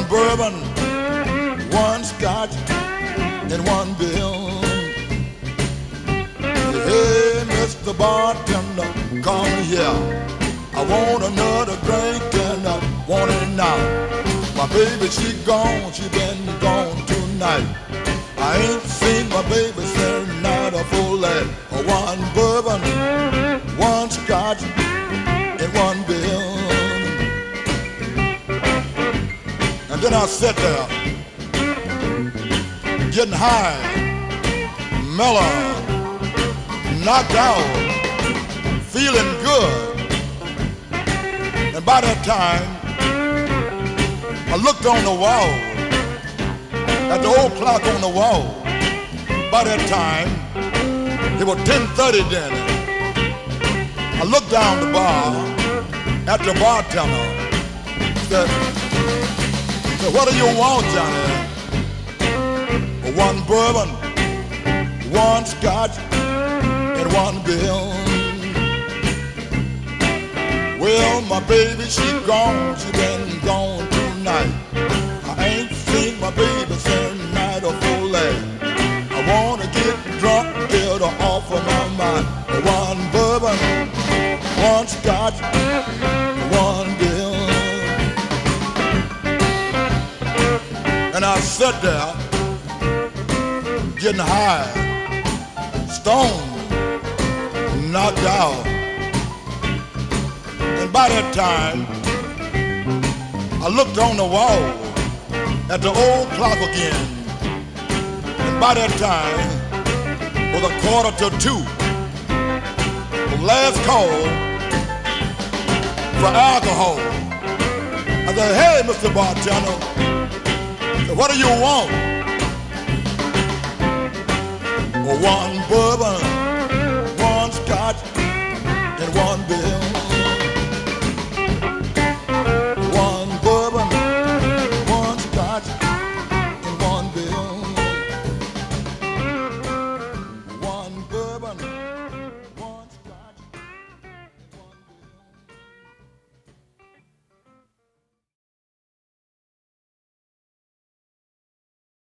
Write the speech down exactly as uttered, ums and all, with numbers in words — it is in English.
bourbon, one scotch, and one bill. Hey, Mister Bartender, come here. I want another drink and I want it now. My baby, she gone, she been gone tonight. I ain't seen my baby since night of full life. One bourbon, one scotch, and one bill. And then I sat there, getting high, mellow, knocked out, feeling good. And by that time, I looked on the wall, at the old clock on the wall. By that time, it was ten thirty then. I looked down the bar at the bartender. Said, said, what do you want, Johnny? One bourbon, one scotch, and one bill. Well, my baby, she gone, she been gone tonight. I ain't seen my baby since night of full life. I wanna get drunk, get her off of my mind. One bourbon, one scotch, one bill. And I sat there, getting high, stoned, knocked out. And by that time, I looked on the wall at the old clock again. And by that time, it was a quarter to two. The last call for alcohol. I said, hey, Mister Bartender, I said, what do you want? Well, one bourbon, one scotch, and one bill.